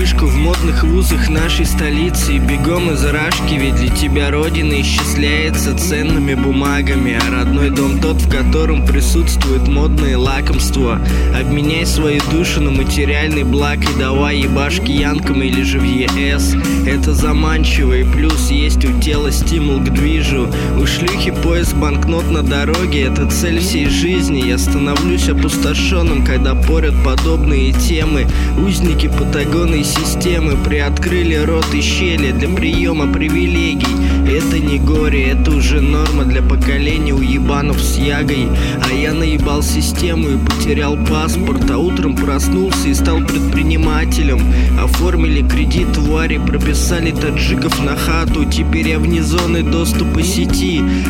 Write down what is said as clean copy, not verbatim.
вышку в модных вузах нашей столицы и бегом из Рашки, ведь для тебя родина исчисляется ценными бумагами, а родной дом тот, в котором присутствуют модные лакомства. Обменяй свою душу на материальный благ и давай ебашки янкам или же в ЕС. Это заманчиво, и плюс есть у тела стимул к движу. У шлюхи поиск банкнот на дороге — это цель всей жизни. Я становлюсь опустошенным, когда порят подобные темы. Узники патагонной системы приоткрыли рот и щели для приема привилегий. Это не горе, это уже норма для поколения уебанов с ягой. А я наебал систему и потерял паспорт, а утром проснулся и стал предпринимателем. Оформили кредит в Варе, прописали таджиков на хату. Теперь я вне зоны доступа сети.